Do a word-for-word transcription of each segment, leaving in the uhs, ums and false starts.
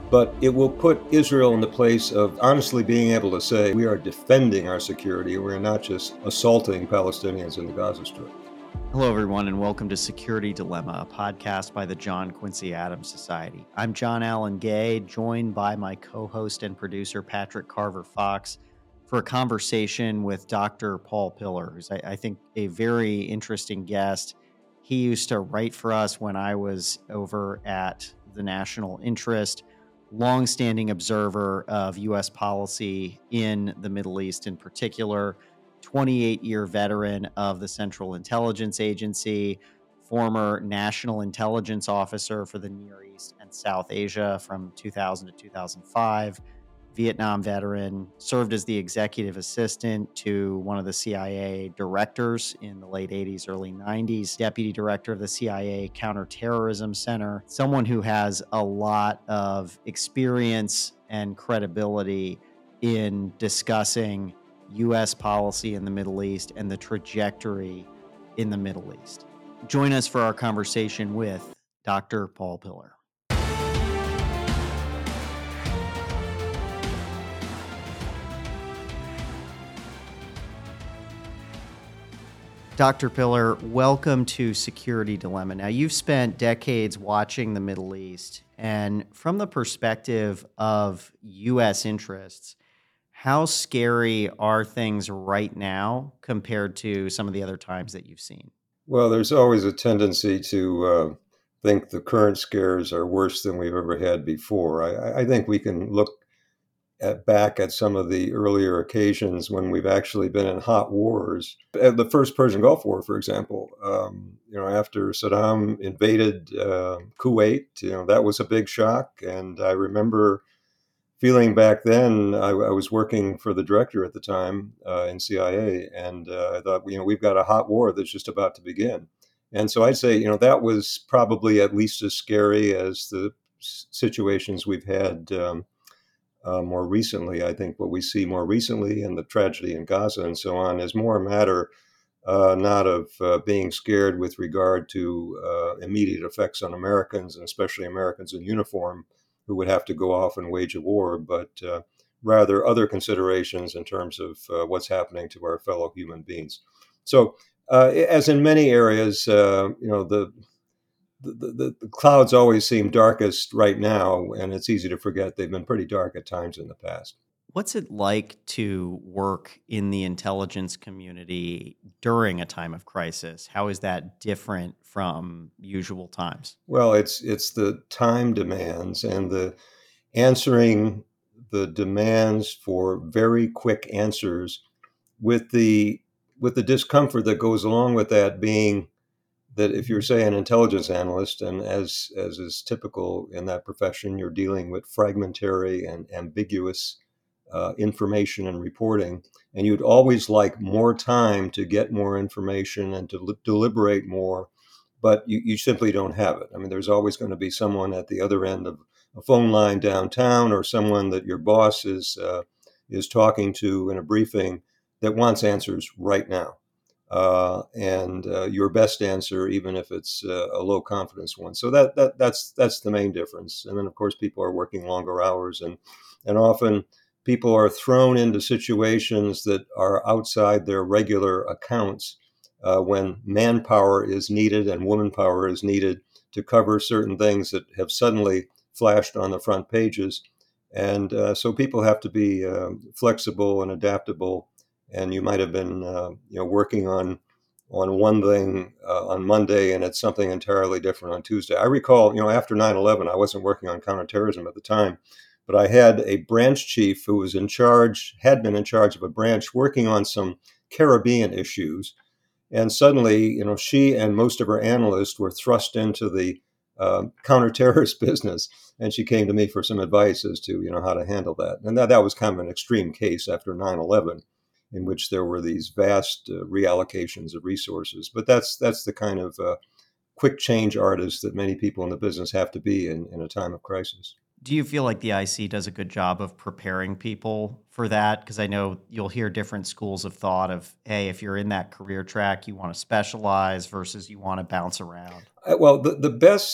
but it will put Israel in the place of honestly being able to say, we are defending our security. We're not just assaulting Palestinians in the Gaza Strip. Hello, everyone, and welcome to Security Dilemma, a podcast by the John Quincy Adams Society. I'm John Allen Gay, joined by my co-host and producer, Patrick Carver Fox, for a conversation with Doctor Paul Pillar, who's, I, I think, a very interesting guest. He used to write for us when I was over at the National Interest, longstanding observer of U S policy in the Middle East in particular, twenty-eight-year veteran of the Central Intelligence Agency, former National Intelligence Officer for the Near East and South Asia from two thousand to two thousand five, Vietnam veteran, served as the executive assistant to one of the C I A directors in the late eighties, early nineties, deputy director of the C I A Counterterrorism Center, someone who has a lot of experience and credibility in discussing U S policy in the Middle East and the trajectory in the Middle East. Join us for our conversation with Doctor Paul Pillar. Doctor Pillar, welcome to Security Dilemma. Now, you've spent decades watching the Middle East, and from the perspective of U S interests, how scary are things right now compared to some of the other times that you've seen? Well, there's always a tendency to uh, think the current scares are worse than we've ever had before. I, I think we can look at, back at some of the earlier occasions when we've actually been in hot wars. At the first Persian Gulf War, for example, um, you know, after Saddam invaded uh, Kuwait, you know, that was a big shock. And I remember feeling back then, I, I was working for the director at the time uh, in C I A, and uh, I thought, you know, we've got a hot war that's just about to begin. And so I'd say, you know, that was probably at least as scary as the s- situations we've had um, uh, more recently. I think what we see more recently and the tragedy in Gaza and so on is more a matter uh, not of uh, being scared with regard to uh, immediate effects on Americans, and especially Americans in uniform who would have to go off and wage a war, but uh, rather other considerations in terms of uh, what's happening to our fellow human beings. So, uh, as in many areas, uh, you know, the the, the the clouds always seem darkest right now, and it's easy to forget they've been pretty dark at times in the past. What's it like to work in the intelligence community during a time of crisis? How is that different from usual times? Well, it's it's the time demands and the answering the demands for very quick answers with the with the discomfort that goes along with that being that if you're, say, an intelligence analyst, and as as is typical in that profession, you're dealing with fragmentary and ambiguous uh, information and reporting, and you'd always like more time to get more information and to li- deliberate more, but you, you simply don't have it. I mean, there's always going to be someone at the other end of a phone line downtown, or someone that your boss is uh, is talking to in a briefing that wants answers right now, uh, and uh, your best answer, even if it's uh, a low confidence one. So that that that's that's the main difference. And then, of course, people are working longer hours, and and often people are thrown into situations that are outside their regular accounts uh, when manpower is needed and woman power is needed to cover certain things that have suddenly flashed on the front pages. And uh, so people have to be uh, flexible and adaptable. And you might have been, uh, you know, working on on one thing uh, on Monday, and it's something entirely different on Tuesday. I recall, you know, after nine eleven, I wasn't working on counterterrorism at the time, but I had a branch chief who was in charge, had been in charge of a branch working on some Caribbean issues. And suddenly, you know, she and most of her analysts were thrust into the uh, counterterrorist business. And she came to me for some advice as to, you know, how to handle that. And that, that was kind of an extreme case after nine eleven, in which there were these vast uh, reallocations of resources. But that's that's the kind of uh, quick change artist that many people in the business have to be in, in a time of crisis. Do you feel like the I C does a good job of preparing people for that? Because I know you'll hear different schools of thought of, hey, if you're in that career track, you want to specialize versus you want to bounce around. Uh, Well, the, the best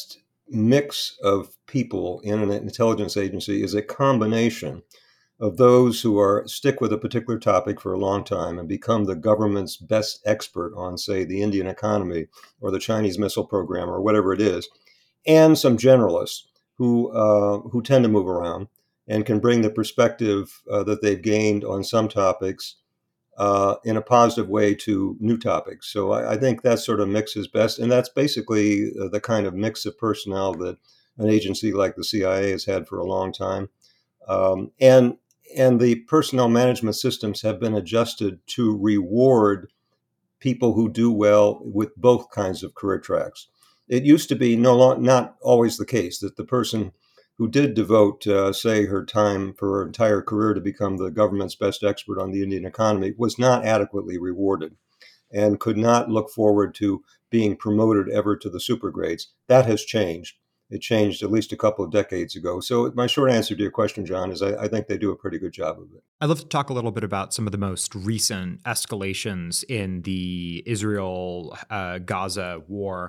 mix of people in an intelligence agency is a combination of those who are stick with a particular topic for a long time and become the government's best expert on, say, the Indian economy or the Chinese missile program or whatever it is, and some generalists who uh, who tend to move around and can bring the perspective uh, that they've gained on some topics uh, in a positive way to new topics. So I, I think that sort of mix is best, and that's basically uh, the kind of mix of personnel that an agency like the C I A has had for a long time. Um, and and the personnel management systems have been adjusted to reward people who do well with both kinds of career tracks. It used to be no long, not always the case that the person who did devote, uh, say, her time for her entire career to become the government's best expert on the Indian economy was not adequately rewarded and could not look forward to being promoted ever to the super grades. That has changed. It changed at least a couple of decades ago. So my short answer to your question, John, is I, I think they do a pretty good job of it. I'd love to talk a little bit about some of the most recent escalations in the Israel uh, Gaza war,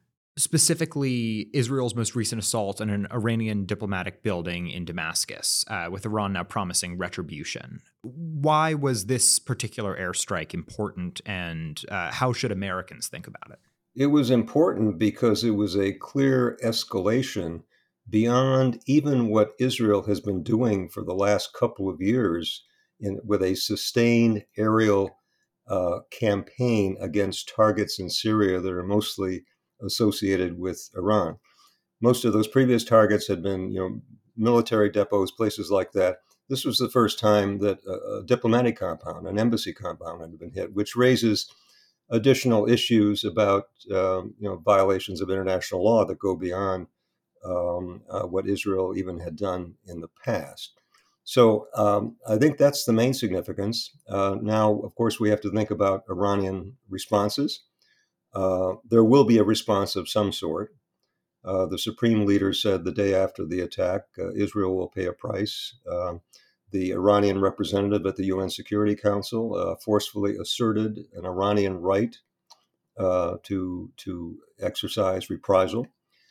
specifically Israel's most recent assault on an Iranian diplomatic building in Damascus, uh, with Iran now promising retribution. Why was this particular airstrike important, and uh, how should Americans think about it? It was important because it was a clear escalation beyond even what Israel has been doing for the last couple of years in, with a sustained aerial uh, campaign against targets in Syria that are mostly associated with Iran. Most of those previous targets had been, you know, military depots, places like that. This was the first time that a, a diplomatic compound, an embassy compound, had been hit, which raises additional issues about um, you know violations of international law that go beyond um, uh, what Israel even had done in the past. So um, I think that's the main significance. Uh, now, of course, we have to think about Iranian responses. Uh, there will be a response of some sort. Uh, the supreme leader said the day after the attack, uh, Israel will pay a price. Uh, the Iranian representative at the U N Security Council uh, forcefully asserted an Iranian right uh, to to exercise reprisal.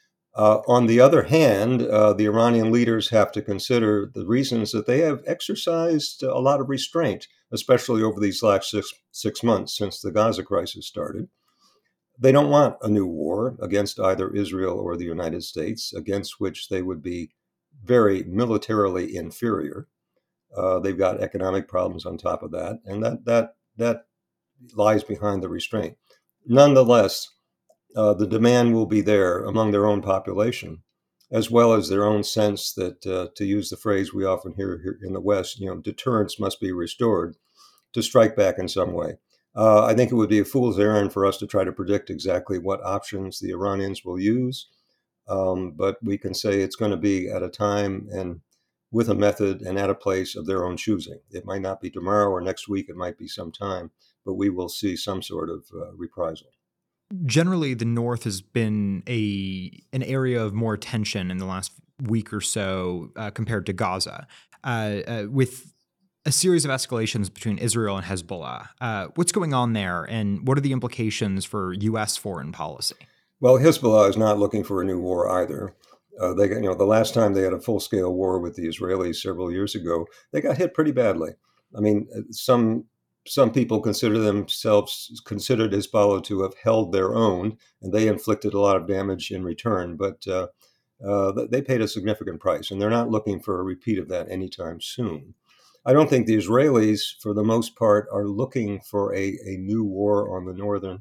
Uh, on the other hand, uh, the Iranian leaders have to consider the reasons that they have exercised a lot of restraint, especially over these last six six months since the Gaza crisis started. They don't want a new war against either Israel or the United States, against which they would be very militarily inferior. Uh, they've got economic problems on top of that, and that that that lies behind the restraint. Nonetheless, uh, the demand will be there among their own population, as well as their own sense that, uh, to use the phrase we often hear here in the West, you know, deterrence must be restored to strike back in some way. Uh, I think it would be a fool's errand for us to try to predict exactly what options the Iranians will use, um, but we can say it's going to be at a time and with a method and at a place of their own choosing. It might not be tomorrow or next week, it might be some time, but we will see some sort of uh, reprisal. Generally, the North has been a an area of more tension in the last week or so uh, compared to Gaza, uh, uh, with a series of escalations between Israel and Hezbollah. Uh, what's going on there, and what are the implications for U S foreign policy? Well, Hezbollah is not looking for a new war either. Uh, they, got, you know, the last time they had a full-scale war with the Israelis several years ago, they got hit pretty badly. I mean, some some people consider themselves considered Hezbollah to have held their own, and they inflicted a lot of damage in return. But uh, uh, they paid a significant price, and they're not looking for a repeat of that anytime soon. I don't think the Israelis, for the most part, are looking for a, a new war on the northern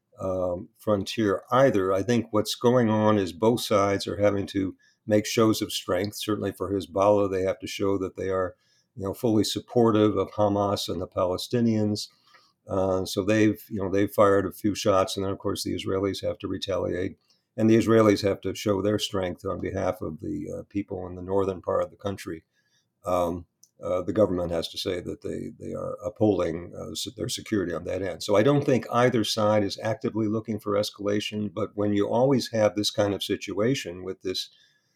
um, frontier either. I think what's going on is both sides are having to make shows of strength. Certainly for Hezbollah, they have to show that they are, you know, fully supportive of Hamas and the Palestinians. Uh, so they've, you know, they've fired a few shots, and then of course the Israelis have to retaliate, and the Israelis have to show their strength on behalf of the uh, people in the northern part of the country. Um, uh, the government has to say that they they are upholding uh, their security on that end. So I don't think either side is actively looking for escalation. But when you always have this kind of situation with this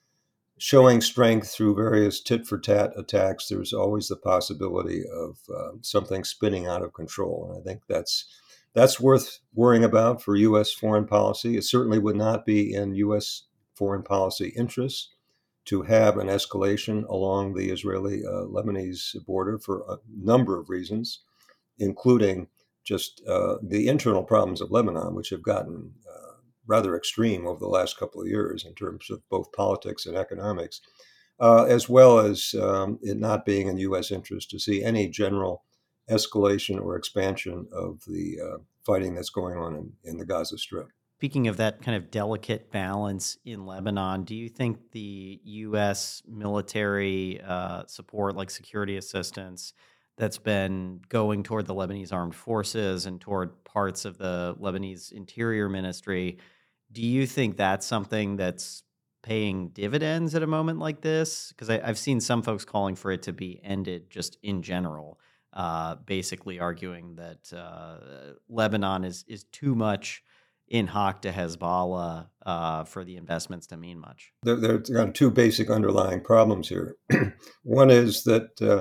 showing strength through various tit for tat attacks, there's always the possibility of uh, something spinning out of control. And I think that's that's worth worrying about for U S foreign policy. It certainly would not be in U S foreign policy interests to have an escalation along the Israeli-Lebanese uh, border for a number of reasons, including just uh, the internal problems of Lebanon, which have gotten uh, rather extreme over the last couple of years in terms of both politics and economics, uh, as well as um, it not being in U S interest to see any general escalation or expansion of the uh, fighting that's going on in, in the Gaza Strip. Speaking of that kind of delicate balance in Lebanon, do you think the U S military uh, support, like security assistance, that's been going toward the Lebanese armed forces and toward parts of the Lebanese interior ministry, do you think that's something that's paying dividends at a moment like this? Because I've seen some folks calling for it to be ended just in general, uh, basically arguing that uh, Lebanon is is too much in hoc to Hezbollah uh, for the investments to mean much. There, there are two basic underlying problems here. One is that uh,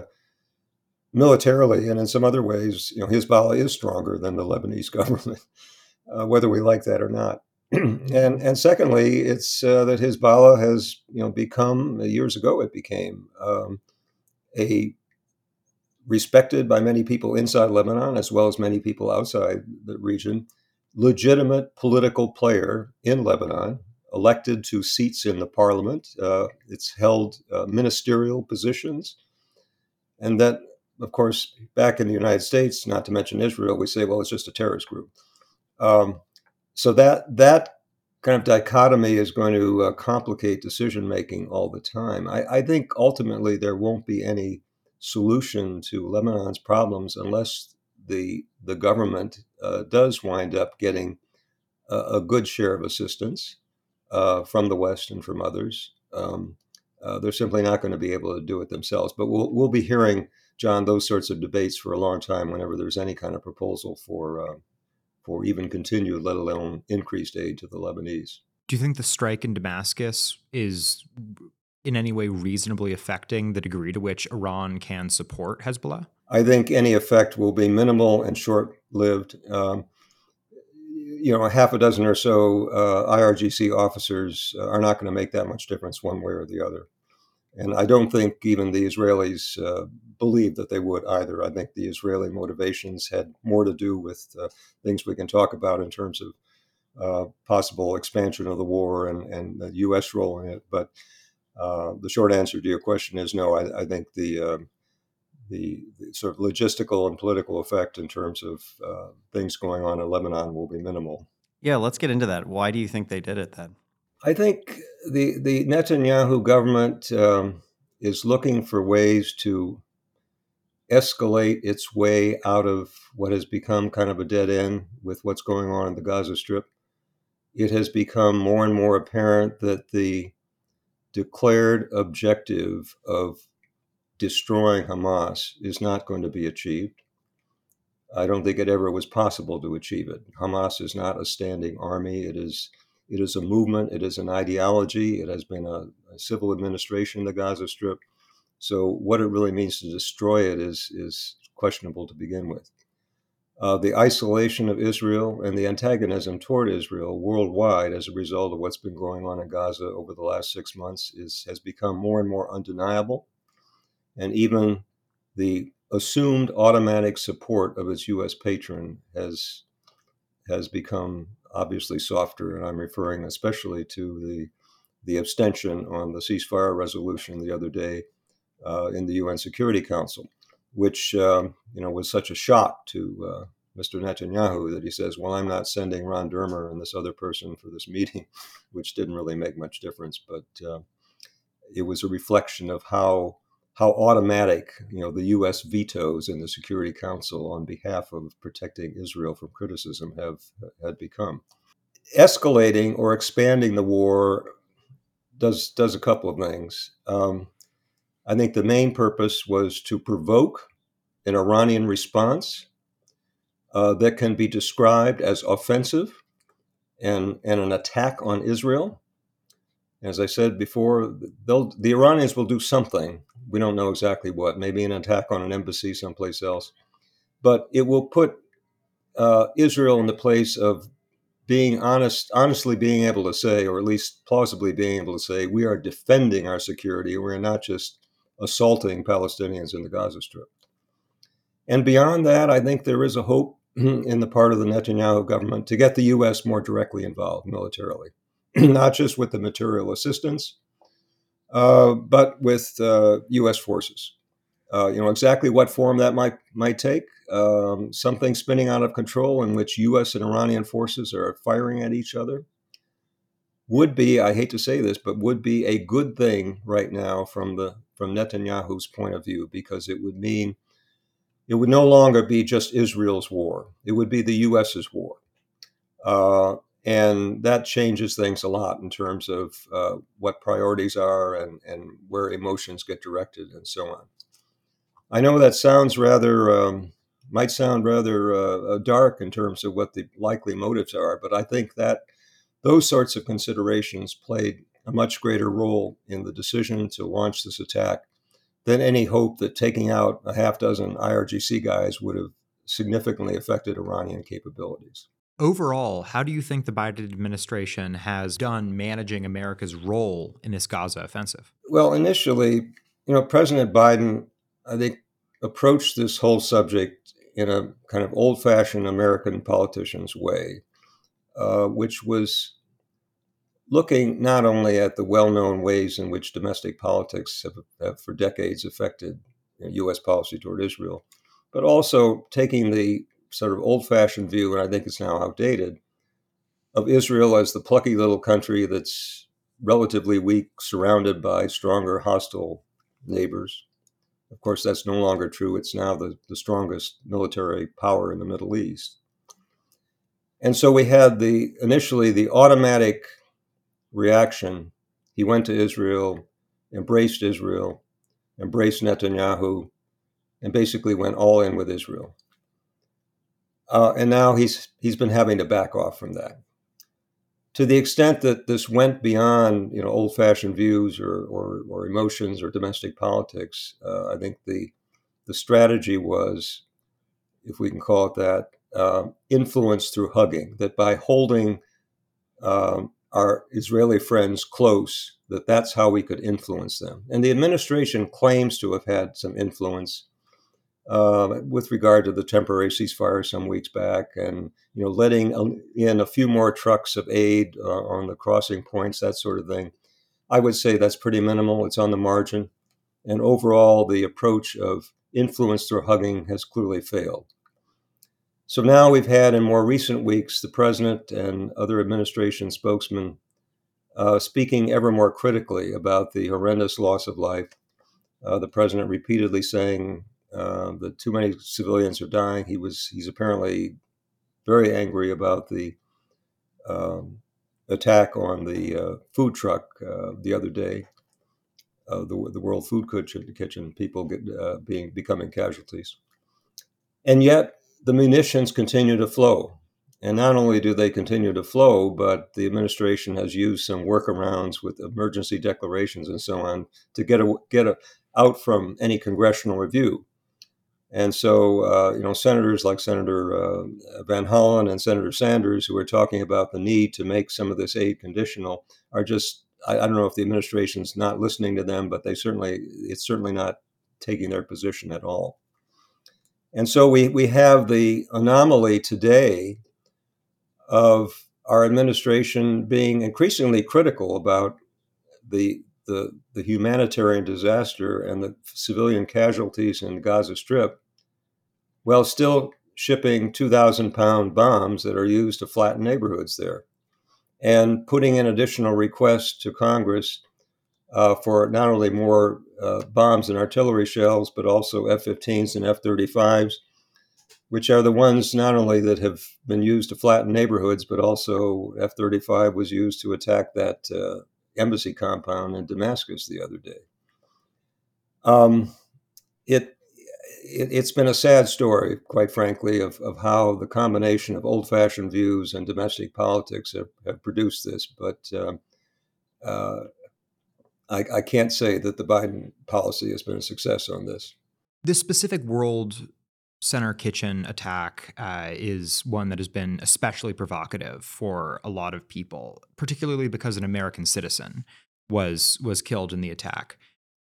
militarily and in some other ways, you know, Hezbollah is stronger than the Lebanese government, uh, whether we like that or not. and and secondly, it's uh, that Hezbollah has, you know, become, years ago it became um, a respected by many people inside Lebanon as well as many people outside the region, legitimate political player in Lebanon, elected to seats in the parliament. Uh, it's held uh, ministerial positions. And that, of course, back in the United States, not to mention Israel, we say, well, it's just a terrorist group. Um, so that that kind of dichotomy is going to uh, complicate decision-making all the time. I, I think ultimately there won't be any solution to Lebanon's problems unless the the government uh, does wind up getting a, a good share of assistance uh, from the West and from others. Um, uh, they're simply not going to be able to do it themselves. But we'll we'll be hearing, John, those sorts of debates for a long time whenever there's any kind of proposal for uh, for even continued, let alone increased aid to the Lebanese. Do you think the strike in Damascus is in any way reasonably affecting the degree to which Iran can support Hezbollah? I think any effect will be minimal and short-lived. Um, you know, a half a dozen or so uh, I R G C officers are not going to make that much difference one way or the other. And I don't think even the Israelis uh, believe that they would either. I think the Israeli motivations had more to do with uh, things we can talk about in terms of uh, possible expansion of the war and, and the U S role in it. But uh, the short answer to your question is no. I, I think the, uh, the the sort of logistical and political effect in terms of uh, things going on in Lebanon will be minimal. Yeah, let's get into that. Why do you think they did it then? I think the the Netanyahu government um, is looking for ways to escalate its way out of what has become kind of a dead end with what's going on in the Gaza Strip. It has become more and more apparent that the declared objective of destroying Hamas is not going to be achieved. I don't think it ever was possible to achieve it. Hamas is not a standing army. It is it is a movement. It is an ideology. It has been a, a civil administration in the Gaza Strip. So what it really means to destroy it is is questionable to begin with. Uh, the isolation of Israel and the antagonism toward Israel worldwide as a result of what's been going on in Gaza over the last six months is has become more and more undeniable. And even the assumed automatic support of its U S patron has has become obviously softer. And I'm referring especially to the the abstention on the ceasefire resolution the other day uh, in the U N Security Council, which um, you know was such a shock to uh, Mister Netanyahu that he says, well, I'm not sending Ron Dermer and this other person for this meeting, which didn't really make much difference. But uh, it was a reflection of how how automatic, you know, the U S vetoes in the Security Council on behalf of protecting Israel from criticism have had become. Escalating or expanding the war does does a couple of things. Um, I think the main purpose was to provoke an Iranian response uh, that can be described as offensive and, and an attack on Israel. As I said before, they'll, the Iranians will do something. We don't know exactly what, maybe an attack on an embassy someplace else. But it will put uh, Israel in the place of being honest, honestly being able to say, or at least plausibly being able to say, we are defending our security. We're not just assaulting Palestinians in the Gaza Strip. And beyond that, I think there is a hope in the part of the Netanyahu government to get the U S more directly involved militarily, not just with the material assistance, uh, but with uh, U S forces. Uh, you know exactly what form that might might take. Um, something spinning out of control in which U S and Iranian forces are firing at each other would be, I hate to say this, but would be a good thing right now from the from Netanyahu's point of view, because it would mean it would no longer be just Israel's war. It would be the US's war. Uh, and that changes things a lot in terms of uh, what priorities are and, and where emotions get directed and so on. I know that sounds rather, um, might sound rather uh, dark in terms of what the likely motives are, but I think that those sorts of considerations played a much greater role in the decision to launch this attack than any hope that taking out a half dozen I R G C guys would have significantly affected Iranian capabilities. Overall, how do you think the Biden administration has done managing America's role in this Gaza offensive? Well, initially, you know, President Biden, I think, approached this whole subject in a kind of old-fashioned American politician's way, uh, which was looking not only at the well-known ways in which domestic politics have, have for decades affected you know, U S policy toward Israel, but also taking the sort of old-fashioned view, and I think it's now outdated, of Israel as the plucky little country that's relatively weak, surrounded by stronger hostile neighbors. Of course, that's no longer true. It's now the, the strongest military power in the Middle East. And so we had the initially the automatic reaction. He went to Israel, embraced Israel, embraced Netanyahu, and basically went all in with Israel. Uh, and now he's he's been having to back off from that. To the extent that this went beyond, you know, old-fashioned views or or, or emotions or domestic politics, uh, I think the the strategy was, if we can call it that, uh, influence through hugging. That by holding um, our Israeli friends close, that that's how we could influence them. And the administration claims to have had some influence uh, with regard to the temporary ceasefire some weeks back, and you know, letting in a few more trucks of aid uh, on the crossing points, that sort of thing. I would say that's pretty minimal. It's on the margin, and overall, the approach of influence through hugging has clearly failed. So now we've had in more recent weeks the president and other administration spokesmen uh, speaking ever more critically about the horrendous loss of life. Uh, the president repeatedly saying uh, that too many civilians are dying. He was he's apparently very angry about the um, attack on the uh, food truck uh, the other day, uh, the the World Food Kitchen, kitchen people get, uh, being becoming casualties, and yet the munitions continue to flow. And not only do they continue to flow, but the administration has used some workarounds with emergency declarations and so on to get a, get a, out from any congressional review. And so, uh, you know, senators like Senator uh, Van Hollen and Senator Sanders, who are talking about the need to make some of this aid conditional, are just, I, I don't know if the administration's not listening to them, but they certainly, it's certainly not taking their position at all. And so we, we have the anomaly today of our administration being increasingly critical about the, the, the humanitarian disaster and the civilian casualties in the Gaza Strip, while still shipping two thousand pound bombs that are used to flatten neighborhoods there, and putting in additional requests to Congress uh, for not only more uh, bombs and artillery shells, but also F fifteens and F thirty-fives, which are the ones not only that have been used to flatten neighborhoods, but also F thirty-five was used to attack that uh, embassy compound in Damascus the other day. Um, it, it, it's been a sad story, quite frankly, of, of how the combination of old-fashioned views and domestic politics have, have produced this. But um, uh, I, I can't say that the Biden policy has been a success on this. This specific world Center Kitchen attack uh, is one that has been especially provocative for a lot of people, particularly because an American citizen was was killed in the attack.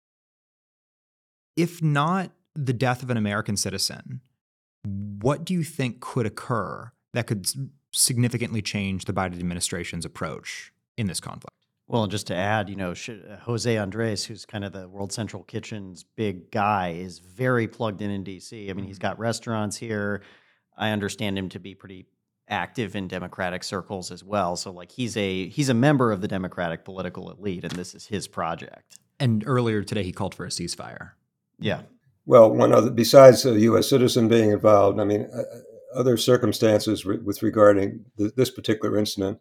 If not the death of an American citizen, what do you think could occur that could significantly change the Biden administration's approach in this conflict? Well, and just to add, you know, Jose Andres, who's kind of the World Central Kitchen's big guy, is very plugged in in D C. I mean, he's got restaurants here. I understand him to be pretty active in Democratic circles as well. So, like, he's a he's a member of the Democratic political elite, and this is his project. And earlier today, he called for a ceasefire. Yeah. Well, one other, besides a U S citizen being involved, I mean, uh, other circumstances re- with regarding th- this particular incident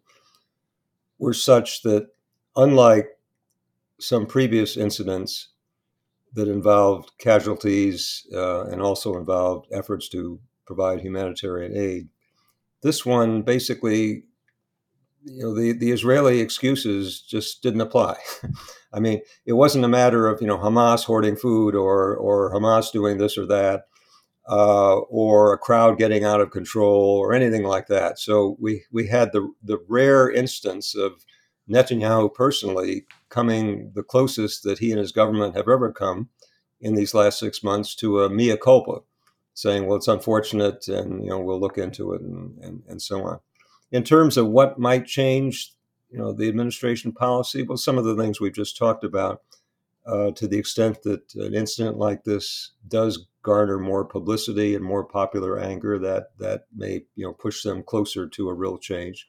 were such that, unlike some previous incidents that involved casualties uh, and also involved efforts to provide humanitarian aid, this one basically, you know, the, the Israeli excuses just didn't apply. I mean, it wasn't a matter of, you know, Hamas hoarding food or or Hamas doing this or that, uh, or a crowd getting out of control or anything like that. So we we had the the rare instance of Netanyahu personally coming the closest that he and his government have ever come in these last six months to a mea culpa, saying, well, it's unfortunate and, you know, we'll look into it and, and, and so on. In terms of what might change, you know, the administration policy, well, some of the things we've just talked about, uh, to the extent that an incident like this does garner more publicity and more popular anger, that that may, you know, push them closer to a real change.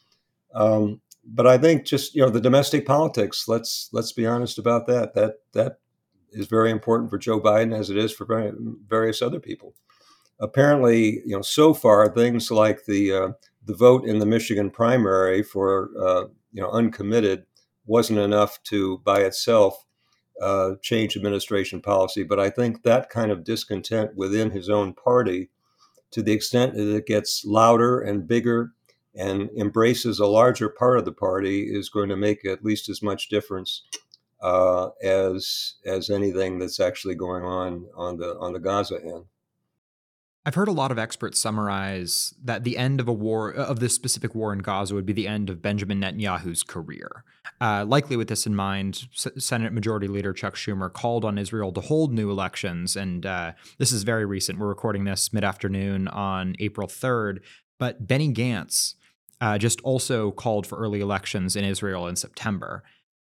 Um, but I think just, you know, the domestic politics, let's let's be honest about that. That that is very important for Joe Biden, as it is for various other people. Apparently, you know, so far things like the uh, the vote in the Michigan primary for uh, you know uncommitted wasn't enough to by itself uh, change administration policy. But I think that kind of discontent within his own party, to the extent that it gets louder and bigger and embraces a larger part of the party, is going to make at least as much difference uh, as as anything that's actually going on on the on the Gaza end. I've heard a lot of experts summarize that the end of a war, of this specific war in Gaza, would be the end of Benjamin Netanyahu's career. Uh, likely with this in mind, S- Senate Majority Leader Chuck Schumer called on Israel to hold new elections. And uh, this is very recent. We're recording this mid-afternoon on April third. But Benny Gantz uh, just also called for early elections in Israel in September.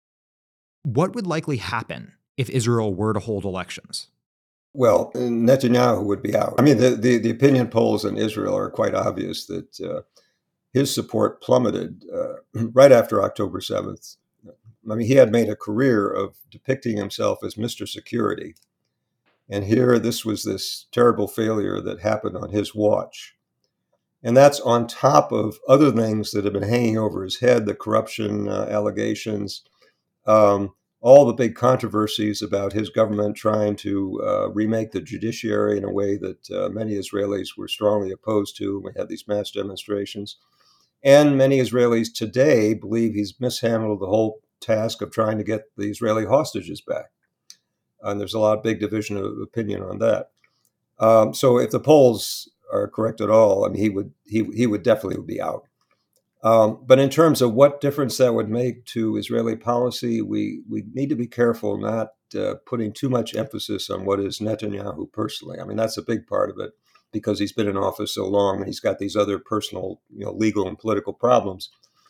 What would likely happen if Israel were to hold elections? Well, Netanyahu would be out. I mean, the, the, the opinion polls in Israel are quite obvious that uh, his support plummeted uh, right after October seventh. I mean, he had made a career of depicting himself as Mister Security. And here, this was this terrible failure that happened on his watch. And that's on top of other things that have been hanging over his head, the corruption uh, allegations, um, all the big controversies about his government trying to uh, remake the judiciary in a way that uh, many Israelis were strongly opposed to. We had these mass demonstrations. And many Israelis today believe he's mishandled the whole task of trying to get the Israeli hostages back. And there's a lot of big division of opinion on that. Um, so if the polls are correct at all, I mean, he would he he would definitely be out. Um, but in terms of what difference that would make to Israeli policy, we, we need to be careful not uh, putting too much emphasis on what is Netanyahu personally. I mean, that's a big part of it, because he's been in office so long and he's got these other personal, you know, legal and political problems.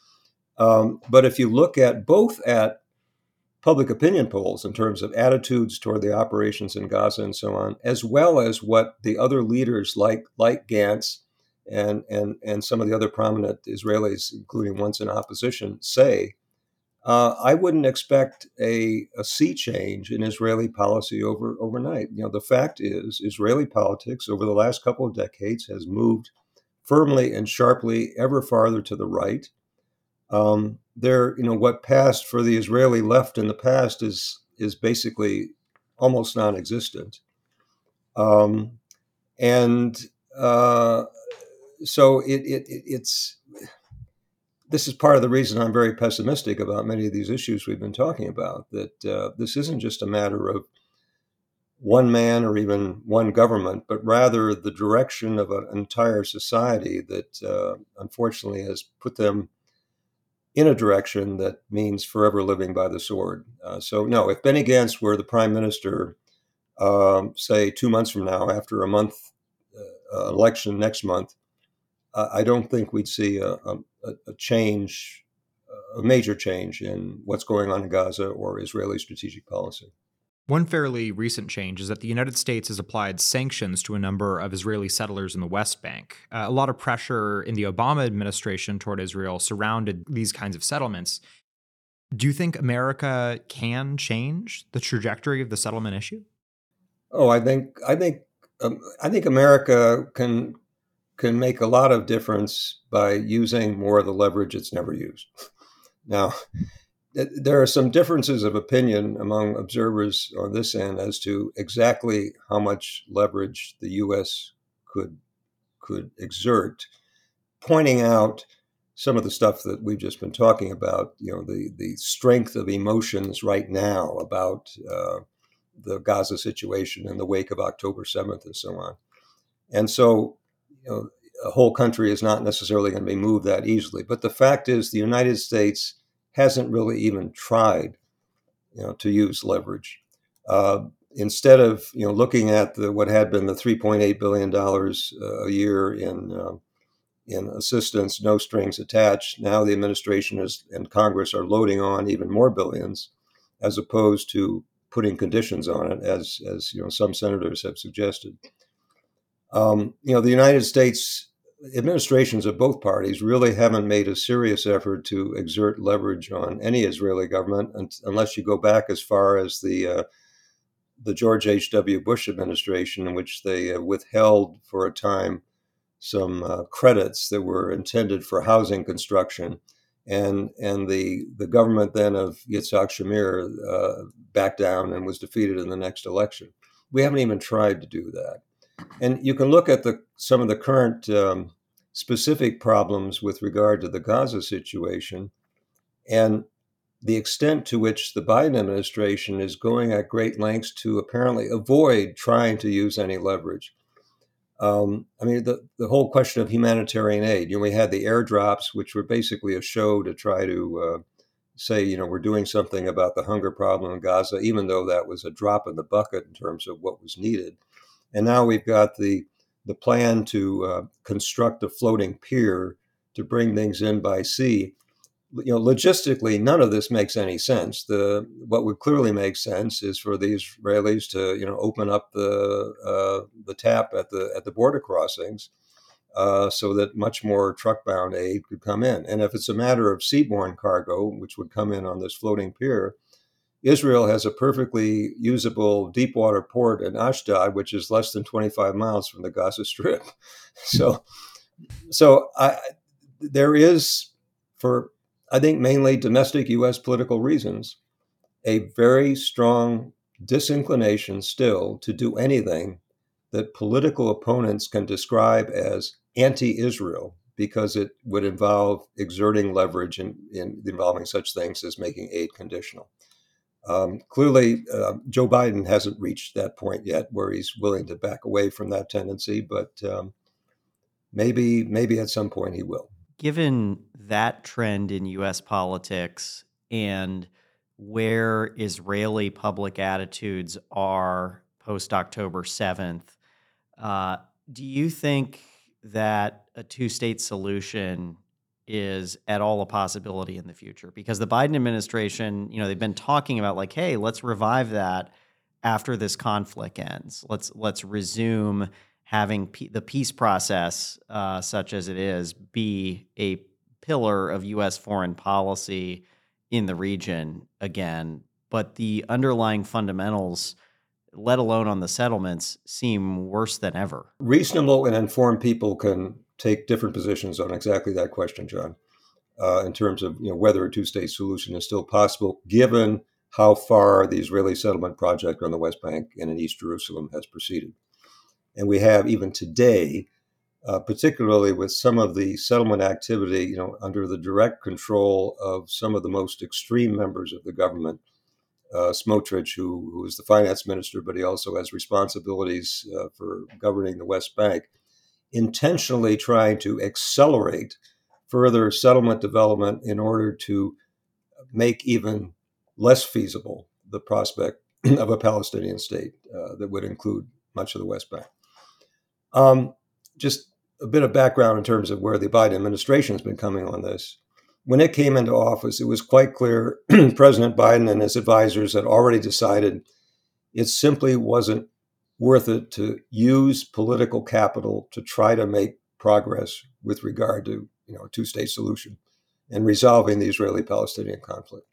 Um, but if you look at both at public opinion polls in terms of attitudes toward the operations in Gaza and so on, as well as what the other leaders like like Gantz and and and some of the other prominent Israelis, including ones in opposition, say, uh, I wouldn't expect a, a sea change in Israeli policy over overnight. You know, the fact is, Israeli politics over the last couple of decades has moved firmly and sharply ever farther to the right. Um, there, you know, what passed for the Israeli left in the past is is basically almost non-existent, um, and uh, so it, it, it it's this is part of the reason I'm very pessimistic about many of these issues we've been talking about. That uh, this isn't just a matter of one man or even one government, but rather the direction of an entire society that uh, unfortunately has put them in a direction that means forever living by the sword. Uh, so, no, if Benny Gantz were the prime minister, um, say two months from now, after a month uh, election next month, uh, I don't think we'd see a, a, a change, a major change in what's going on in Gaza or Israeli strategic policy. One fairly recent change is that the United States has applied sanctions to a number of Israeli settlers in the West Bank. Uh, a lot of pressure in the Obama administration toward Israel surrounded these kinds of settlements. Do you think America can change the trajectory of the settlement issue? Oh, I think I think um, I think America can can make a lot of difference by using more of the leverage it's never used. Now, there are some differences of opinion among observers on this end as to exactly how much leverage the U S could could exert, pointing out some of the stuff that we've just been talking about. You know, the the strength of emotions right now about uh, the Gaza situation in the wake of October seventh and so on. And so, you know, a whole country is not necessarily going to be moved that easily. But the fact is, the United States hasn't really even tried, you know, to use leverage. Uh, instead of, you know, looking at the, what had been the three point eight billion dollars uh, a year in uh, in assistance, no strings attached, now the administration is, and Congress are loading on even more billions, as opposed to putting conditions on it, as as you know, some senators have suggested. Um, you know, the United States administrations of both parties really haven't made a serious effort to exert leverage on any Israeli government, unless you go back as far as the uh, the George H W. Bush administration, in which they uh, withheld for a time some uh, credits that were intended for housing construction, and and the the government then of Yitzhak Shamir uh, backed down and was defeated in the next election. We haven't even tried to do that. And you can look at the some of the current um, specific problems with regard to the Gaza situation and the extent to which the Biden administration is going at great lengths to apparently avoid trying to use any leverage. Um, I mean, the, the whole question of humanitarian aid, you know, we had the airdrops, which were basically a show to try to uh, say, you know, we're doing something about the hunger problem in Gaza, even though that was a drop in the bucket in terms of what was needed. And now we've got the the plan to uh, construct a floating pier to bring things in by sea. You know, logistically, none of this makes any sense. The what would clearly make sense is for the Israelis to, you know, open up the uh, the tap at the at the border crossings, uh, so that much more truck-bound aid could come in. And if it's a matter of seaborne cargo, which would come in on this floating pier, Israel has a perfectly usable deep water port in Ashdod, which is less than twenty-five miles from the Gaza Strip. So, so I, there is, for I think mainly domestic U S political reasons, a very strong disinclination still to do anything that political opponents can describe as anti-Israel, because it would involve exerting leverage in, in involving such things as making aid conditional. Um, clearly, uh, Joe Biden hasn't reached that point yet where he's willing to back away from that tendency, but um, maybe maybe at some point he will. Given that trend in U S politics and where Israeli public attitudes are post October seventh, uh, do you think that a two-state solution is at all a possibility in the future? Because the Biden administration, you know, they've been talking about like, hey, let's revive that after this conflict ends. Let's let's resume having pe- the peace process, uh, such as it is, be a pillar of U S foreign policy in the region again. But the underlying fundamentals, let alone on the settlements, seem worse than ever. Reasonable and informed people can take different positions on exactly that question, John, uh, in terms of, you know, whether a two-state solution is still possible, given how far the Israeli settlement project on the West Bank and in East Jerusalem has proceeded. And we have even today, uh, particularly with some of the settlement activity, you know, under the direct control of some of the most extreme members of the government, uh, Smotrich, who, who is the finance minister, but he also has responsibilities uh, for governing the West Bank, intentionally trying to accelerate further settlement development in order to make even less feasible the prospect of a Palestinian state uh, that would include much of the West Bank. Um, just a bit of background in terms of where the Biden administration has been coming on this. When it came into office, it was quite clear President Biden and his advisors had already decided it simply wasn't worth it to use political capital to try to make progress with regard to, you know, a two-state solution and resolving the Israeli-Palestinian conflict.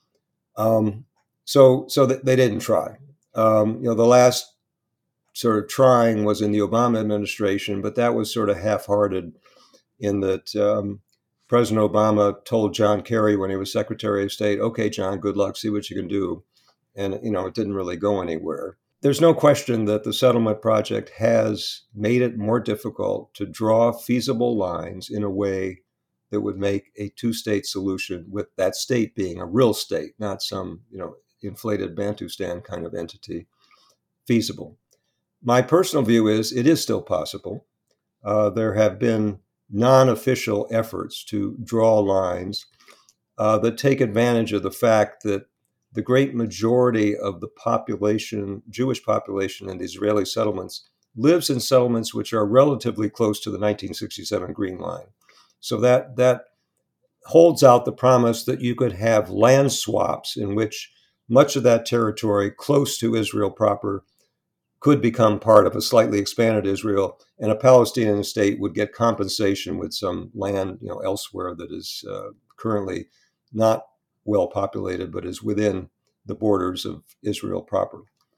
Um, so, so that they didn't try. Um, you know, the last sort of trying was in the Obama administration, but that was sort of half-hearted in that um, President Obama told John Kerry when he was Secretary of State, "Okay, John, good luck, see what you can do." And, you know, it didn't really go anywhere. There's no question that the settlement project has made it more difficult to draw feasible lines in a way that would make a two-state solution, with that state being a real state, not some, you know, inflated Bantustan kind of entity, feasible. My personal view is it is still possible. Uh, there have been non-official efforts to draw lines uh, that take advantage of the fact that the great majority of the population, Jewish population in the Israeli settlements, lives in settlements which are relatively close to the nineteen sixty-seven Green Line. So that that holds out the promise that you could have land swaps in which much of that territory close to Israel proper could become part of a slightly expanded Israel, and a Palestinian state would get compensation with some land, you know, elsewhere that is uh, currently not well populated, but is within the borders of Israel proper.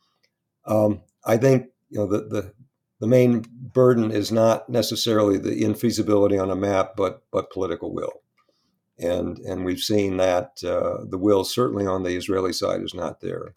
Um, I think, you know, the, the the main burden is not necessarily the infeasibility on a map, but but political will, and and we've seen that uh, the will certainly on the Israeli side is not there.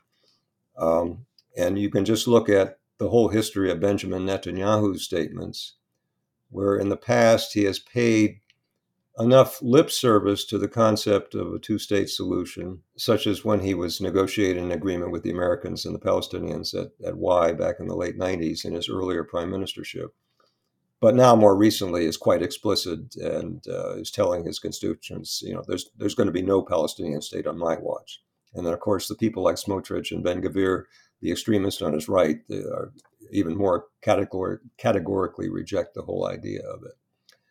Um, and you can just look at the whole history of Benjamin Netanyahu's statements, where in the past he has paid enough lip service to the concept of a two-state solution, such as when he was negotiating an agreement with the Americans and the Palestinians at, at Y back in the late nineties in his earlier prime ministership. But now, more recently, is quite explicit and uh, is telling his constituents, you know, there's there's going to be no Palestinian state on my watch. And then, of course, the people like Smotrich and Ben-Gvir, the extremists on his right, they are even more categor- categorically reject the whole idea of it.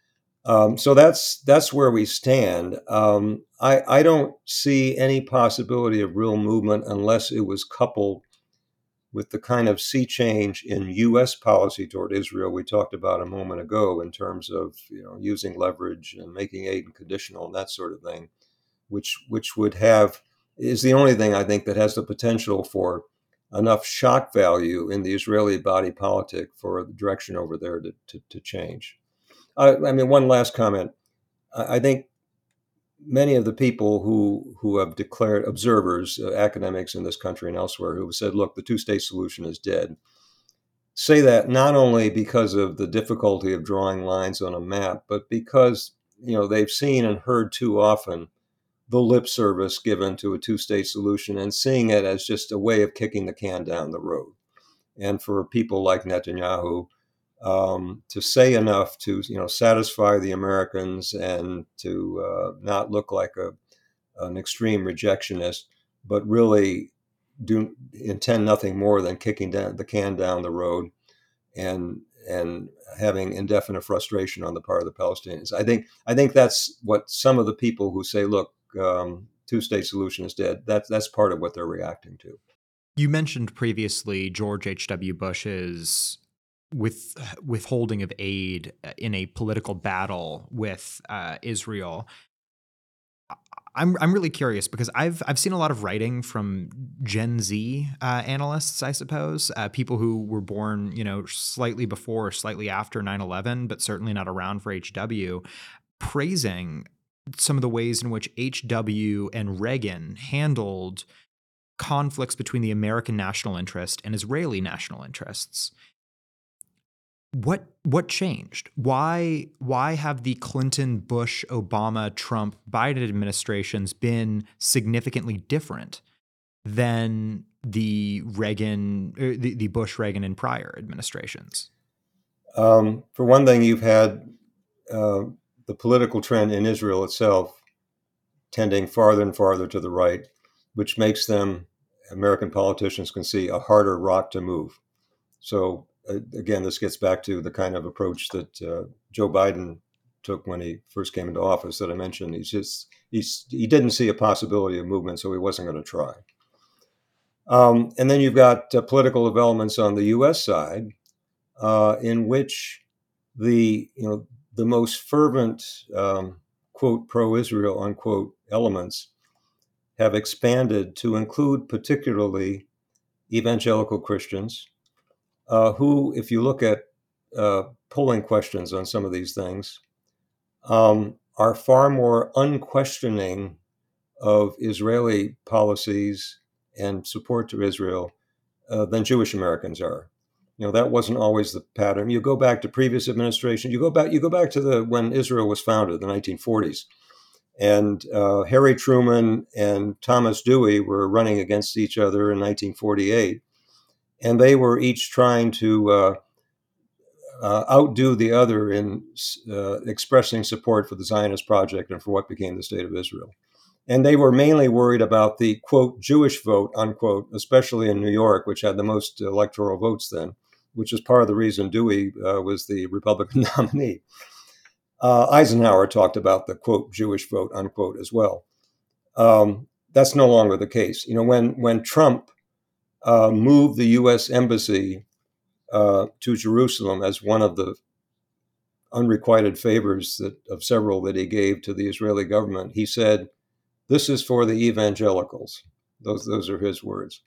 Um, so that's that's where we stand. Um, I, I don't see any possibility of real movement unless it was coupled with the kind of sea change in U S policy toward Israel we talked about a moment ago, in terms of, you know, using leverage and making aid conditional and that sort of thing, which which would have is the only thing I think that has the potential for enough shock value in the Israeli body politic for the direction over there to to, to change. I, I mean, one last comment. I, I think many of the people who who have declared, observers, uh, academics in this country and elsewhere, who have said, look, the two-state solution is dead, say that not only because of the difficulty of drawing lines on a map, but because, you know, they've seen and heard too often the lip service given to a two-state solution and seeing it as just a way of kicking the can down the road. And for people like Netanyahu, um, to say enough to, you know, satisfy the Americans and to uh, not look like a an extreme rejectionist, but really do intend nothing more than kicking down the can down the road and and having indefinite frustration on the part of the Palestinians. I think I think that's what some of the people who say, look, um, two-state solution is dead, that's that's part of what they're reacting to. You mentioned previously George H W. Bush's with withholding of aid in a political battle with uh, Israel. I'm I'm really curious because I've I've seen a lot of writing from Gen Z uh, analysts, I suppose, uh, people who were born, you know, slightly before or slightly after nine eleven, but certainly not around for H W, praising some of the ways in which H W and Reagan handled conflicts between the American national interest and Israeli national interests. What what changed? Why why have the Clinton, Bush, Obama, Trump, Biden administrations been significantly different? than the Reagan, er, the, the Bush, Reagan, and prior administrations? Um, for one thing, you've had uh, the political trend in Israel itself tending farther and farther to the right, which makes them, American politicians can see, a harder rock to move. So uh, again, this gets back to the kind of approach that uh, Joe Biden took when he first came into office that I mentioned. He's just he's he didn't see a possibility of movement, so he wasn't going to try. Um, and then you've got uh, political developments on the U S side, uh, in which the you know the most fervent um, quote pro-Israel unquote elements have expanded to include particularly evangelical Christians, uh, who, if you look at uh, polling questions on some of these things, um, are far more unquestioning of Israeli policies and support to Israel uh, than Jewish Americans are. You know, that wasn't always the pattern. You go back to previous administration. You go back. You go back to the when Israel was founded, the nineteen forties, and uh, Harry Truman and Thomas Dewey were running against each other in nineteen forty-eight, and they were each trying to uh, uh, outdo the other in uh, expressing support for the Zionist project and for what became the State of Israel. And they were mainly worried about the, quote, Jewish vote, unquote, especially in New York, which had the most electoral votes then, which is part of the reason Dewey uh, was the Republican nominee. Uh, Eisenhower talked about the, quote, Jewish vote, unquote, as well. Um, that's no longer the case. You know, when, when Trump uh, moved the U S embassy uh, to Jerusalem as one of the unrequited favors that, of several that he gave to the Israeli government, he said, "This is for the evangelicals." Those those are his words.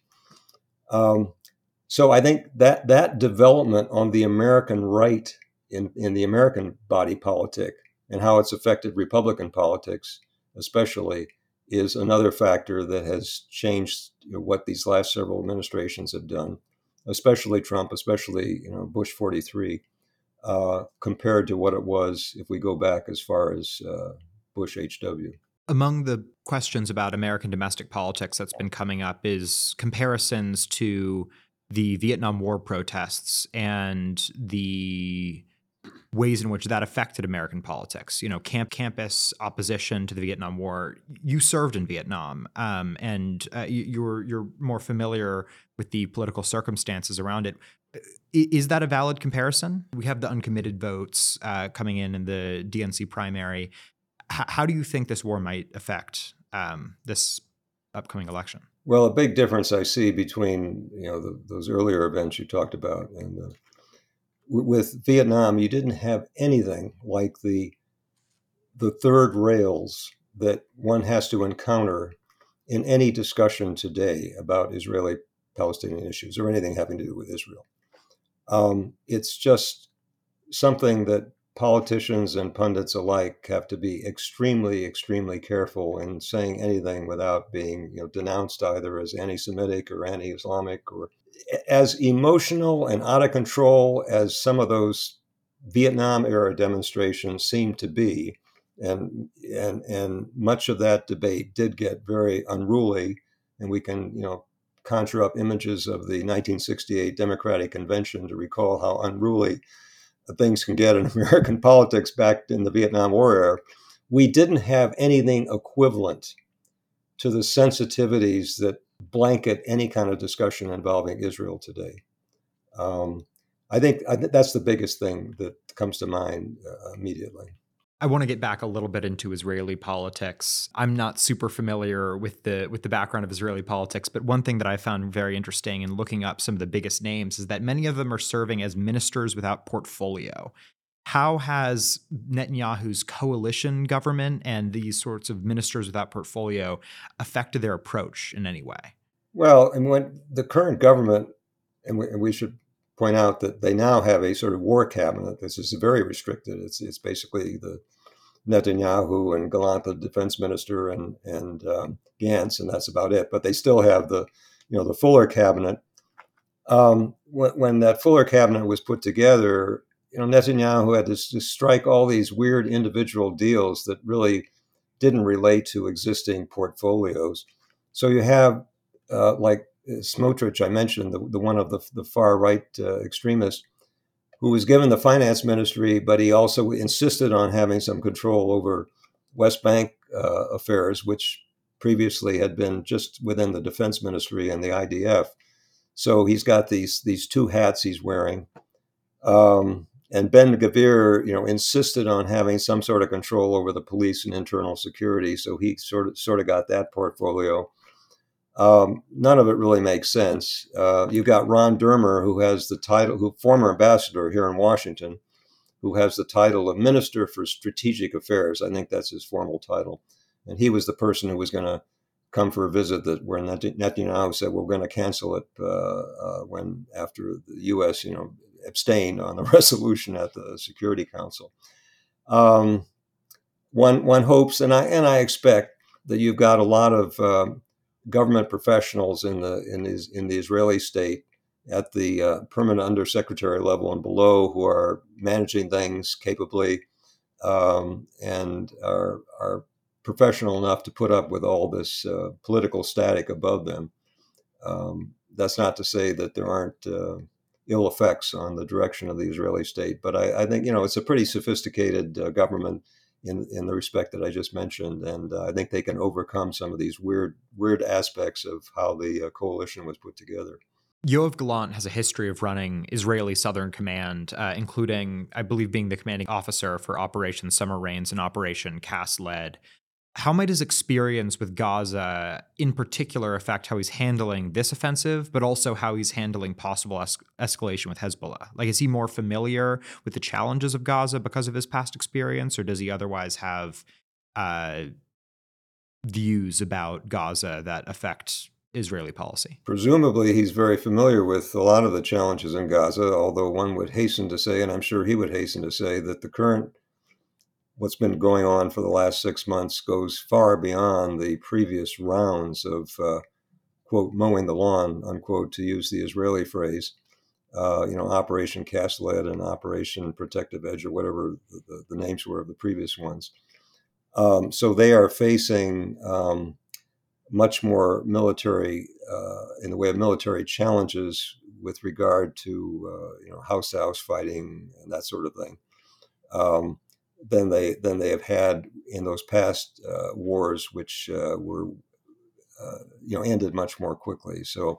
Um, so I think that that development on the American right in, in the American body politic and how it's affected Republican politics, especially, is another factor that has changed, you know, what these last several administrations have done, especially Trump, especially, you know, Bush forty-three, uh, compared to what it was if we go back as far as uh, Bush H W. Among the questions about American domestic politics that's been coming up is comparisons to the Vietnam War protests and the ways in which that affected American politics. You know, camp campus opposition to the Vietnam War. You served in Vietnam, um, and uh, you, you're you're more familiar with the political circumstances around it. Is that a valid comparison? We have the uncommitted votes uh, coming in in the D N C primary. How do you think this war might affect um, this upcoming election? Well, a big difference I see between, you know, the, those earlier events you talked about and uh, w- with Vietnam, you didn't have anything like the the third rails that one has to encounter in any discussion today about Israeli-Palestinian issues or anything having to do with Israel. Um, it's just something that politicians and pundits alike have to be extremely, extremely careful in saying anything without being, you know, denounced either as anti-Semitic or anti-Islamic or as emotional and out of control as some of those Vietnam era demonstrations seem to be. And and and much of that debate did get very unruly, and we can, you know, conjure up images of the nineteen sixty-eight Democratic Convention to recall how unruly things can get in American politics back in the Vietnam War era. We didn't have anything equivalent to the sensitivities that blanket any kind of discussion involving Israel today. Um, I think I th- that's the biggest thing that comes to mind uh, immediately. I want to get back a little bit into Israeli politics. I'm not super familiar with the with the background of Israeli politics, but one thing that I found very interesting in looking up some of the biggest names is that many of them are serving as ministers without portfolio. How has Netanyahu's coalition government and these sorts of ministers without portfolio affected their approach in any way? Well, and when the current government, and we, and we should point out that they now have a sort of war cabinet. This is very restricted. It's it's basically the Netanyahu and Gallant, the defense minister, and and um, Gantz, and that's about it. But they still have the, you know, the Fuller cabinet. Um, when, when that Fuller cabinet was put together, you know, Netanyahu had to, to strike all these weird individual deals that really didn't relate to existing portfolios. So you have uh, like Smotrich, I mentioned, the, the one of the, the far right uh, extremists, who was given the finance ministry, but he also insisted on having some control over West Bank uh, affairs, which previously had been just within the defense ministry and the I D F. So he's got these these two hats he's wearing. Um, and Ben-Gvir, you know, insisted on having some sort of control over the police and internal security. So he sort of sort of got that portfolio. Um, none of it really makes sense. Uh, you've got Ron Dermer, who has the title, who former ambassador here in Washington, who has the title of Minister for Strategic Affairs. I think that's his formal title. And he was the person who was going to come for a visit that where Netanyahu said, we're going to cancel it uh, uh, when after the U S, you know, abstained on the resolution at the Security Council. Um, one one hopes, and I and I expect that you've got a lot of um, government professionals in the in the, in the Israeli state at the uh, permanent undersecretary level and below who are managing things capably um, and are are professional enough to put up with all this uh, political static above them. Um, that's not to say that there aren't uh, ill effects on the direction of the Israeli state, but I, I think you know it's a pretty sophisticated uh, government in in the respect that I just mentioned, and uh, I think they can overcome some of these weird weird aspects of how the uh, coalition was put together. Yoav Gallant has a history of running Israeli Southern Command, uh, including, I believe, being the commanding officer for Operation Summer Rains and Operation Cast Lead. How might his experience with Gaza in particular affect how he's handling this offensive, but also how he's handling possible es- escalation with Hezbollah? Like, is he more familiar with the challenges of Gaza because of his past experience, or does he otherwise have uh, views about Gaza that affect Israeli policy? Presumably, he's very familiar with a lot of the challenges in Gaza, although one would hasten to say, and I'm sure he would hasten to say, that the current what's been going on for the last six months goes far beyond the previous rounds of, uh, quote, mowing the lawn, unquote, to use the Israeli phrase, uh, you know, Operation Cast Lead and Operation Protective Edge, or whatever the, the, the names were of the previous ones. Um, so they are facing um, much more military, uh, in the way of military challenges with regard to, uh, you know, house to house fighting and that sort of thing. Um, than they than they have had in those past uh, wars, which uh, were uh, you know ended much more quickly. So,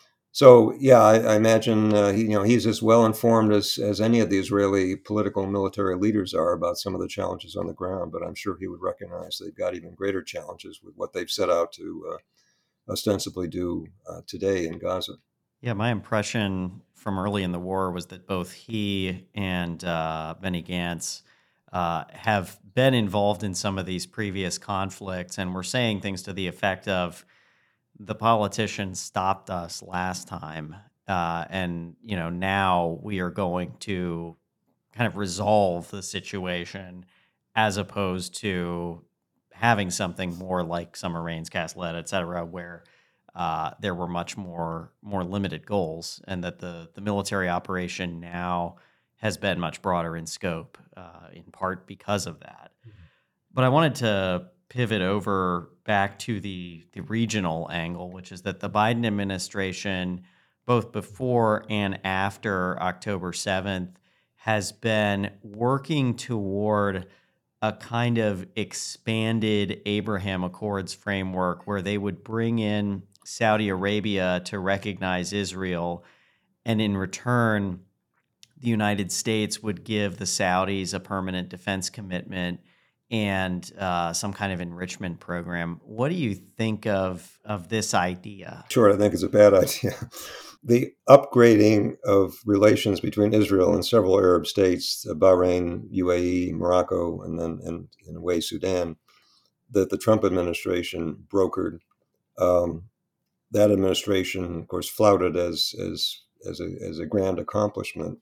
so yeah, I, I imagine uh, he, you know he's as well informed as as any of the Israeli political and military leaders are about some of the challenges on the ground. But I'm sure he would recognize they've got even greater challenges with what they've set out to uh, ostensibly do uh, today in Gaza. Yeah, my impression from early in the war was that both he and uh, Benny Gantz uh, have been involved in some of these previous conflicts and were saying things to the effect of, the politicians stopped us last time, uh, and you know now we are going to kind of resolve the situation as opposed to having something more like Summer Rains, Cast Lead, et cetera, where uh, there were much more more limited goals, and that the the military operation now has been much broader in scope, uh, in part because of that. Mm-hmm. But I wanted to pivot over back to the the regional angle, which is that the Biden administration, both before and after October seventh, has been working toward a kind of expanded Abraham Accords framework where they would bring in Saudi Arabia to recognize Israel, and in return, the United States would give the Saudis a permanent defense commitment and uh, some kind of enrichment program. What do you think of of this idea? Sure, I think it's a bad idea. The upgrading of relations between Israel and several Arab states, Bahrain, U A E, Morocco, and then, and in a way, Sudan, that the Trump administration brokered. Um, that administration, of course, flouted as as as a as a grand accomplishment.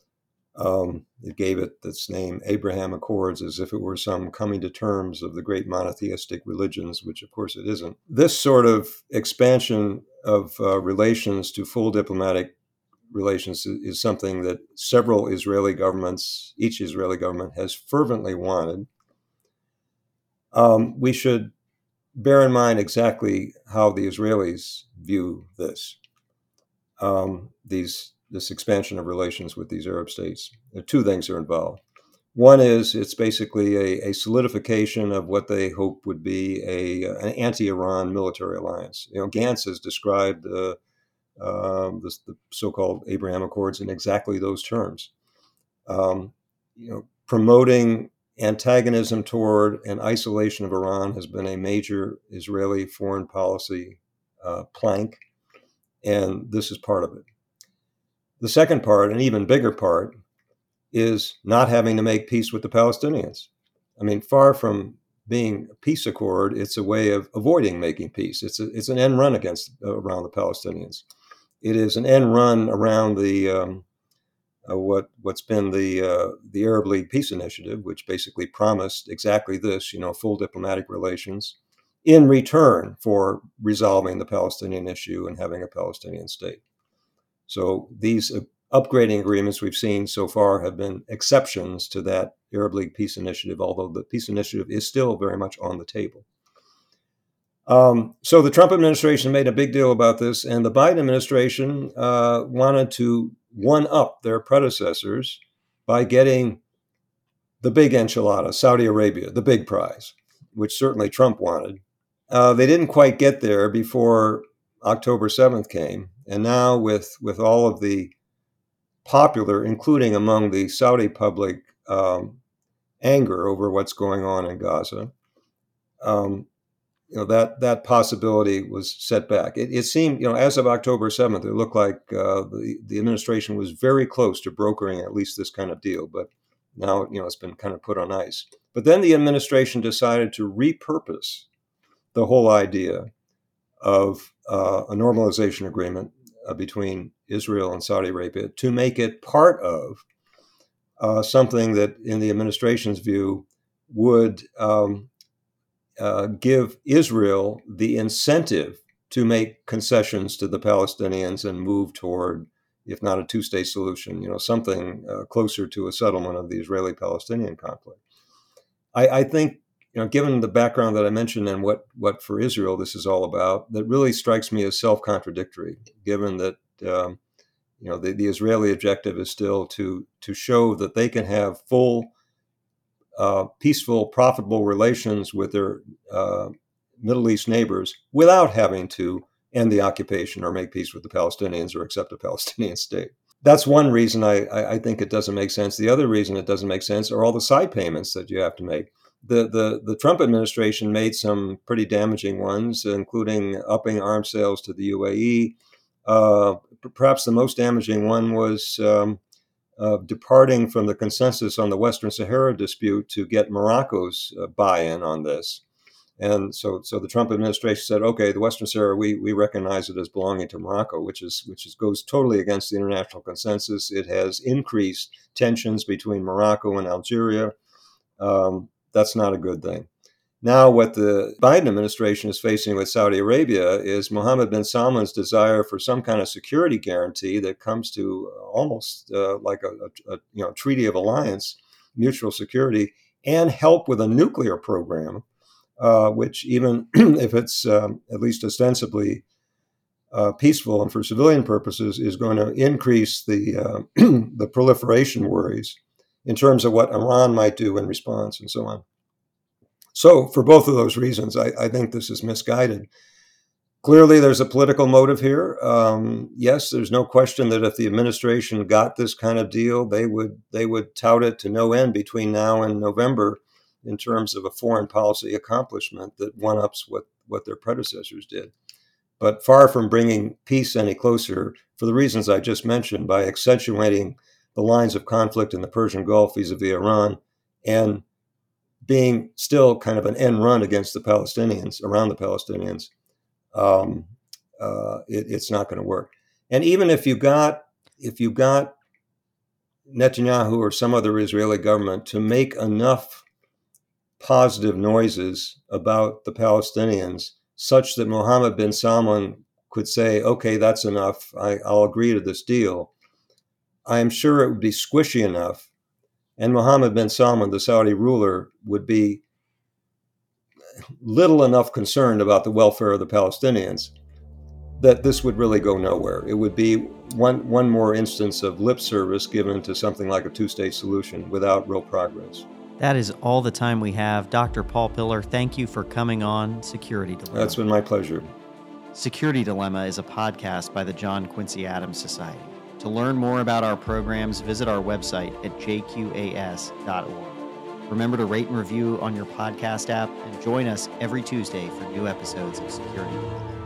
Um, it gave it its name, Abraham Accords, as if it were some coming to terms of the great monotheistic religions, which of course it isn't. This sort of expansion of uh, relations to full diplomatic relations is, is something that several Israeli governments, each Israeli government has fervently wanted. Um, we should bear in mind exactly how the Israelis view this, um, these this expansion of relations with these Arab states. There are two things are involved. One is it's basically a, a solidification of what they hope would be a, an anti-Iran military alliance. You know, Gantz has described uh, um, this, the so-called Abraham Accords in exactly those terms. Um, you know, promoting antagonism toward and isolation of Iran has been a major Israeli foreign policy uh, plank, and this is part of it. The second part, an even bigger part, is not having to make peace with the Palestinians. I mean, far from being a peace accord, it's a way of avoiding making peace. It's a, it's an end run against uh, around the Palestinians. It is an end run around the um, uh, what what's been the uh, the Arab League Peace Initiative, which basically promised exactly this, you know, full diplomatic relations in return for resolving the Palestinian issue and having a Palestinian state. So these uh, upgrading agreements we've seen so far have been exceptions to that Arab League Peace Initiative, although the peace initiative is still very much on the table. Um, so the Trump administration made a big deal about this, and the Biden administration uh, wanted to one-up their predecessors by getting the big enchilada, Saudi Arabia, the big prize, which certainly Trump wanted. Uh, they didn't quite get there before October seventh came, and now with, with all of the popular, including among the Saudi public, um, anger over what's going on in Gaza, um, you know, that that possibility was set back. It, it seemed, you know, as of October seventh, it looked like uh, the the administration was very close to brokering at least this kind of deal, but now, you know, it's been kind of put on ice. But then the administration decided to repurpose the whole idea of uh, a normalization agreement uh, between Israel and Saudi Arabia to make it part of uh, something that, in the administration's view, would um, uh, give Israel the incentive to make concessions to the Palestinians and move toward, if not a two-state solution, you know, something uh, closer to a settlement of the Israeli-Palestinian conflict. I, I think, you know, given the background that I mentioned and what, what for Israel this is all about, that really strikes me as self-contradictory, given that, um, you know, the, the Israeli objective is still to to show that they can have full, uh, peaceful, profitable relations with their uh, Middle East neighbors without having to end the occupation or make peace with the Palestinians or accept a Palestinian state. That's one reason I, I think it doesn't make sense. The other reason it doesn't make sense are all the side payments that you have to make. The, the, the Trump administration made some pretty damaging ones, including upping arms sales to the U A E. Uh, perhaps the most damaging one was um, uh, departing from the consensus on the Western Sahara dispute to get Morocco's uh, buy-in on this. And so, so the Trump administration said, "Okay, the Western Sahara, we we recognize it as belonging to Morocco," which is which is goes totally against the international consensus. It has increased tensions between Morocco and Algeria. Um, that's not a good thing. Now, what the Biden administration is facing with Saudi Arabia is Mohammed bin Salman's desire for some kind of security guarantee that comes to almost uh, like a, a, a you know treaty of alliance, mutual security, and help with a nuclear program. Uh, which, even if it's um, at least ostensibly uh, peaceful and for civilian purposes, is going to increase the uh, the proliferation worries in terms of what Iran might do in response and so on. So, for both of those reasons, I, I think this is misguided. Clearly, there's a political motive here. Um, yes, there's no question that if the administration got this kind of deal, they would they would tout it to no end between now and November, in terms of a foreign policy accomplishment that one-ups what, what their predecessors did. But far from bringing peace any closer, for the reasons I just mentioned, by accentuating the lines of conflict in the Persian Gulf vis-a-vis Iran, and being still kind of an end run against the Palestinians, around the Palestinians, um, uh, it, it's not going to work. And even if you got, if you got Netanyahu or some other Israeli government to make enough positive noises about the Palestinians such that Mohammed bin Salman could say, "Okay, that's enough. I, I'll agree to this deal," I am sure it would be squishy enough. And Mohammed bin Salman, the Saudi ruler, would be little enough concerned about the welfare of the Palestinians that this would really go nowhere. It would be one, one more instance of lip service given to something like a two-state solution without real progress. That is all the time we have. Doctor Paul Pillar, thank you for coming on Security Dilemma. That's been my pleasure. Security Dilemma is a podcast by the John Quincy Adams Society. To learn more about our programs, visit our website at j q a s dot org. Remember to rate and review on your podcast app and join us every Tuesday for new episodes of Security Dilemma.